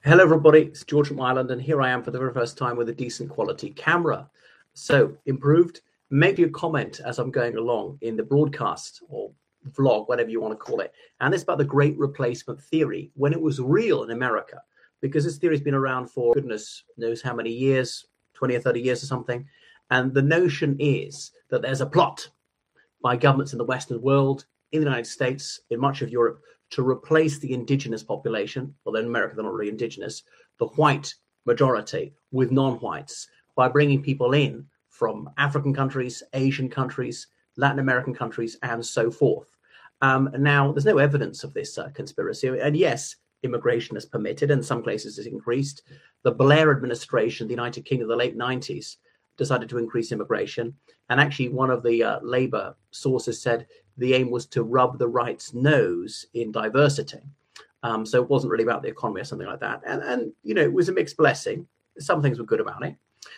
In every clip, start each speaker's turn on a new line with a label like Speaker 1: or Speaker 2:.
Speaker 1: Hello, everybody. It's George from Ireland, and here I am for the very first time with a decent quality camera. So, improved. Make your comment as I'm going along in the broadcast or vlog, whatever you want to call it. And it's about the Great Replacement Theory when it was real in America, because this theory has been around for goodness knows how many years, 20 or 30 years or something. And the notion is that there's a plot by governments in the Western world, in the United States, in much of Europe, to replace the indigenous population, well, in America, they're not really indigenous, the white majority with non-whites by bringing people in from African countries, Asian countries, Latin American countries, and so forth. Now, there's no evidence of this conspiracy. And yes, immigration is permitted, and in some places it's increased. The Blair administration, the United Kingdom, the late 90s, decided to increase immigration. And actually, one of the Labour sources said the aim was to rub the right's nose in diversity. So it wasn't really about the economy or something like that. And it was a mixed blessing. Some things were good about it.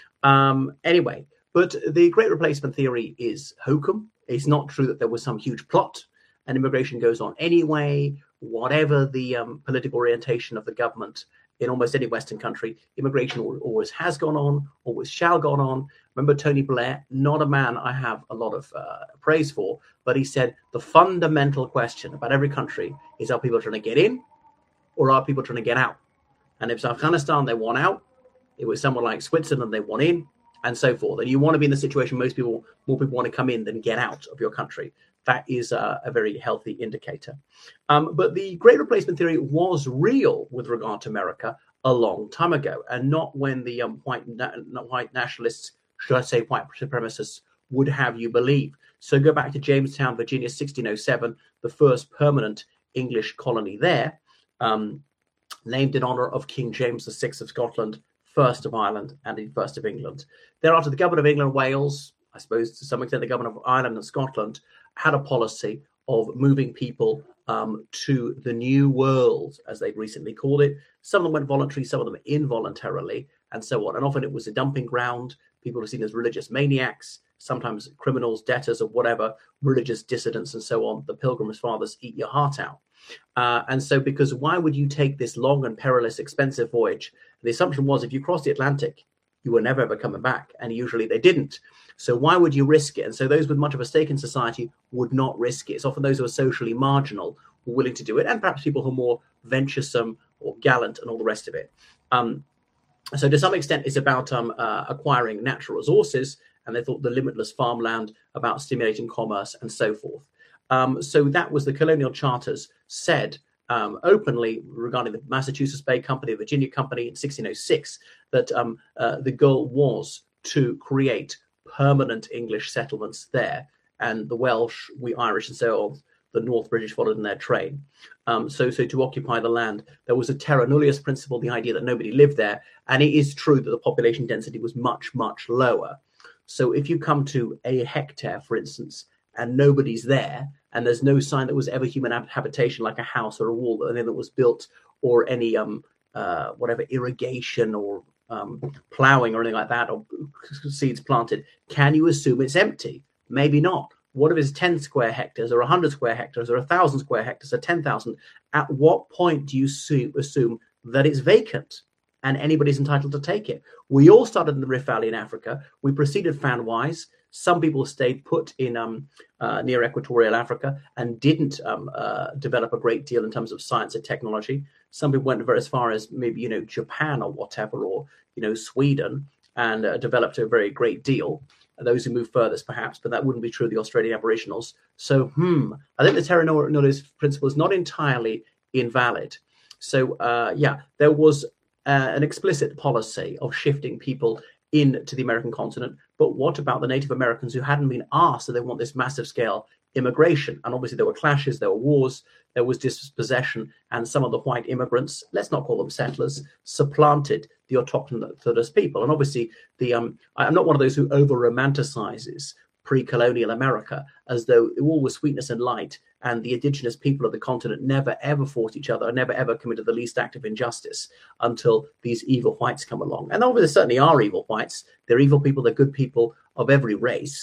Speaker 1: Anyway, but the Great Replacement Theory is hokum. It's not true that there was some huge plot and immigration goes on anyway, whatever the political orientation of the government. In almost any Western country, immigration always has gone on, always shall go on. Remember Tony Blair, not a man I have a lot of praise for, but he said the fundamental question about every country is, are people trying to get in or are people trying to get out? And if it's Afghanistan, they want out. It was someone like Switzerland, they want in, and so forth. And you want to be in the situation more people want to come in than get out of your country. That is a very healthy indicator. But the Great Replacement Theory was real with regard to America a long time ago, and not when the white nationalists, should I say white supremacists, would have you believe. So go back to Jamestown, Virginia, 1607, the first permanent English colony there, named in honor of King James VI of Scotland, first of Ireland, and first of England. Thereafter, the government of England, Wales, I suppose to some extent the government of Ireland and Scotland, had a policy of moving people to the New World, as they'd recently called it. Some of them went voluntarily, some of them involuntarily, and so on. And often it was a dumping ground. People were seen as religious maniacs, sometimes criminals, debtors, or whatever, religious dissidents, and so on. The Pilgrim's Fathers eat your heart out. And so, because why would you take this long and perilous, expensive voyage? The assumption was if you crossed the Atlantic, you were never ever coming back, and usually they didn't. So why would you risk it? And so those with much of a stake in society would not risk it. It's often those who are socially marginal who are willing to do it, and perhaps people who are more venturesome or gallant and all the rest of it. So to some extent, it's about acquiring natural resources, and they thought the limitless farmland, about stimulating commerce and so forth. So that was the colonial charters said openly regarding the Massachusetts Bay Company, the Virginia Company in 1606, that the goal was to create permanent English settlements there, and the Welsh, we Irish, and so on, the North British followed in their train. So to occupy the land, there was a terra nullius principle, the idea that nobody lived there, and it is true that the population density was much, much lower. So if you come to a hectare, for instance, and nobody's there, and there's no sign that was ever human habitation, like a house or a wall that was built, or any whatever irrigation or plowing or anything like that, or seeds planted, can you assume it's empty? Maybe not. What if it's 10 square hectares or 100 square hectares or 1,000 square hectares or 10,000? At what point do you assume that it's vacant and anybody's entitled to take it? We all started in the Rift Valley in Africa. We proceeded fanwise. Some people stayed put in near equatorial Africa and didn't develop a great deal in terms of science and technology. Some people went as far as maybe, Japan or whatever, or, Sweden, and developed a very great deal. Those who moved furthest, perhaps, but that wouldn't be true of the Australian Aboriginals. So, I think the terra nullius principle is not entirely invalid. So, there was an explicit policy of shifting people into the American continent. But what about the Native Americans who hadn't been asked that they want this massive scale immigration? And obviously there were clashes, there were wars, there was dispossession, and some of the white immigrants, let's not call them settlers, supplanted the autochthonous people. And obviously I'm not one of those who over-romanticizes pre-colonial America as though all was sweetness and light, and the indigenous people of the continent never ever fought each other, never ever committed the least act of injustice until these evil whites come along. And obviously there certainly are evil whites. They're evil people, they're good people of every race.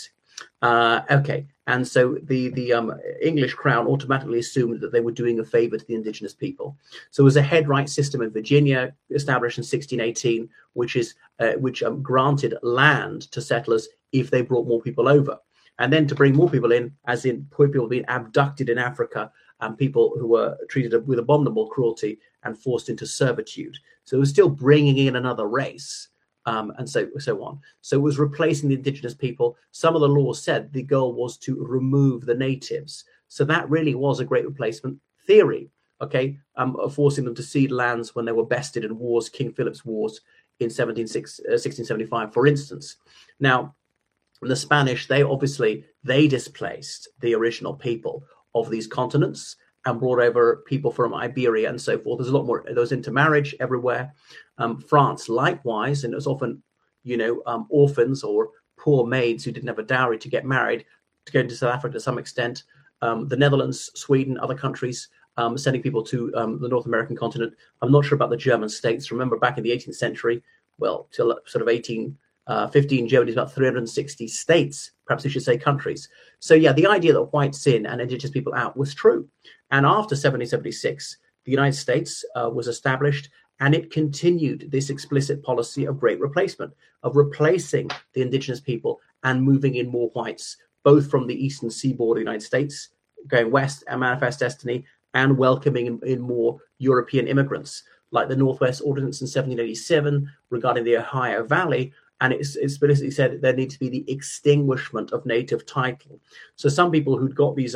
Speaker 1: Okay, and so the English crown automatically assumed that they were doing a favor to the indigenous people. So it was a head right system in Virginia established in 1618, which granted land to settlers if they brought more people over, and then to bring more people in, as in people being abducted in Africa and people who were treated with abominable cruelty and forced into servitude. So it was still bringing in another race. And so on. So it was replacing the indigenous people. Some of the laws said the goal was to remove the natives. So that really was a great replacement theory, okay, forcing them to cede lands when they were bested in wars, King Philip's Wars in 1675, for instance. Now, the Spanish, they displaced the original people of these continents and brought over people from Iberia and so forth. There's a lot more. There was intermarriage everywhere. France, likewise, and it was often, orphans or poor maids who didn't have a dowry to get married to go into South Africa to some extent. The Netherlands, Sweden, other countries sending people to the North American continent. I'm not sure about the German states. Remember, back in the 18th century, well, till sort of 1815, Germany's about 360 states, perhaps we should say countries. So yeah, the idea that whites in and indigenous people out was true. And after 1776, the United States was established, and it continued this explicit policy of great replacement, of replacing the indigenous people and moving in more whites, both from the eastern seaboard of the United States, going west and Manifest Destiny, and welcoming in more European immigrants, like the Northwest Ordinance in 1787 regarding the Ohio Valley. And it explicitly said there needs to be the extinguishment of native title. So some people who'd got these,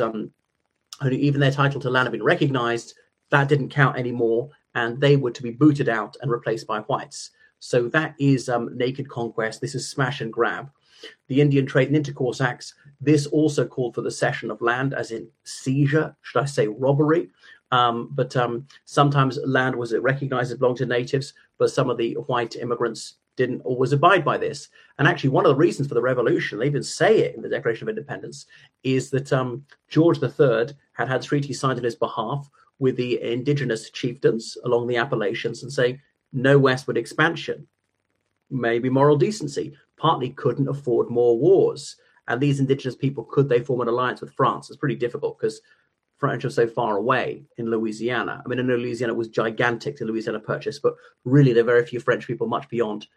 Speaker 1: even their title to land had been recognized, that didn't count anymore, and they were to be booted out and replaced by whites. So that is naked conquest. This is smash and grab. The Indian Trade and Intercourse Acts, this also called for the cession of land, as in seizure, should I say robbery. But sometimes land was recognized as belonging to natives, but some of the white immigrants didn't always abide by this. And actually, one of the reasons for the revolution, they even say it in the Declaration of Independence, is that George III had treaties signed on his behalf with the indigenous chieftains along the Appalachians and saying no westward expansion, maybe moral decency, partly couldn't afford more wars. And these indigenous people, could they form an alliance with France? It's pretty difficult because French are so far away in Louisiana. I mean, I know Louisiana was gigantic, the Louisiana Purchase, but really there are very few French people much beyond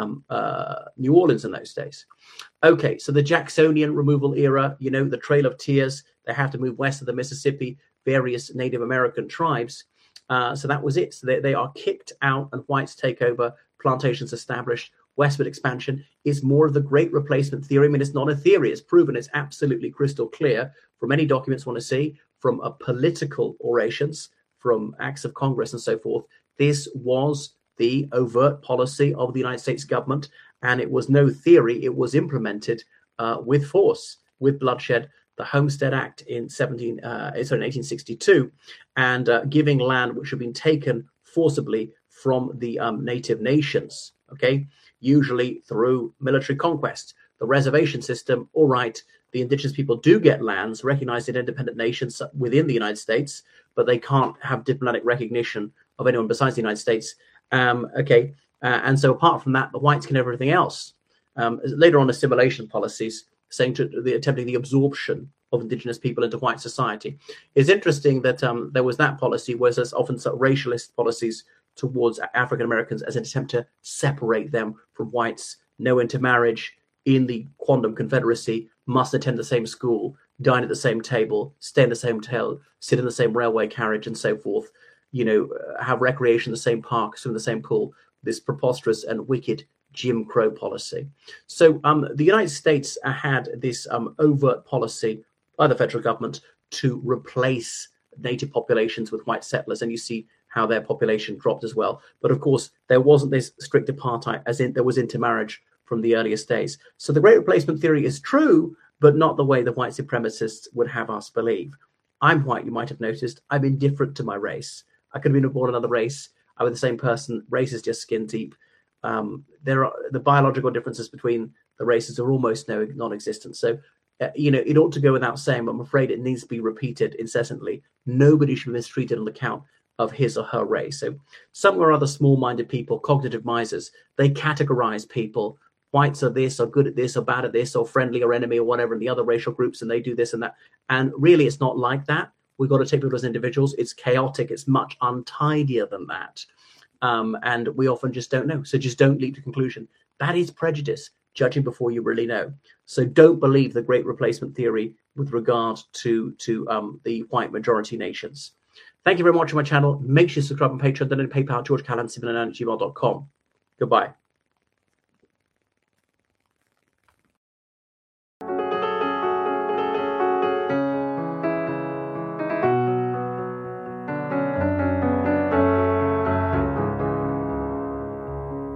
Speaker 1: New Orleans in those days. Okay, so the Jacksonian removal era, the Trail of Tears, they had to move west of the Mississippi, various Native American tribes. So that was it. So they are kicked out and whites take over, plantations established. Westward expansion is more of the great replacement theory. I mean, it's not a theory. It's proven. It's absolutely crystal clear from any documents want to see, from political orations, from acts of Congress and so forth. This was the overt policy of the United States government, and it was no theory. It was implemented with force, with bloodshed. The Homestead Act in 1862, and giving land which had been taken forcibly from the native nations, okay, usually through military conquest. The reservation system, all right, the indigenous people do get lands recognized in independent nations within the United States, but they can't have diplomatic recognition of anyone besides the United States. And so apart from that, the whites can have everything else. Later on, assimilation policies saying attempting the absorption of indigenous people into white society. It's interesting that there was that policy, whereas there's often sort of racialist policies towards African Americans as an attempt to separate them from whites. No intermarriage in the Quondam Confederacy, must attend the same school, dine at the same table, stay in the same hotel, sit in the same railway carriage, and so forth. Have recreation in the same park, swim in the same pool. This preposterous and wicked Jim Crow policy. So the United States had this overt policy by the federal government to replace native populations with white settlers, and you see how their population dropped as well. But of course, there wasn't this strict apartheid, as in there was intermarriage from the earliest days. So the Great Replacement theory is true, but not the way the white supremacists would have us believe. I'm white, you might have noticed. I'm indifferent to my race. I could have been born another race. I was the same person. Race is just skin deep. There are the biological differences between the races are almost non-existent. So, it ought to go without saying, but I'm afraid it needs to be repeated incessantly. Nobody should be mistreated on account of his or her race. So some or other small-minded people, cognitive misers, they categorize people, whites are this, are good at this, or bad at this, or friendly or enemy or whatever, and the other racial groups, and they do this and that. And really, it's not like that. We've got to take people as individuals. It's chaotic. It's much untidier than that. And we often just don't know. So just don't leap to conclusion. That is prejudice, judging before you really know. So don't believe the great replacement theory with regard to the white majority nations. Thank you very much for my channel. Make sure you subscribe on Patreon, then on PayPal, georgecallan799@gmail.com. Goodbye.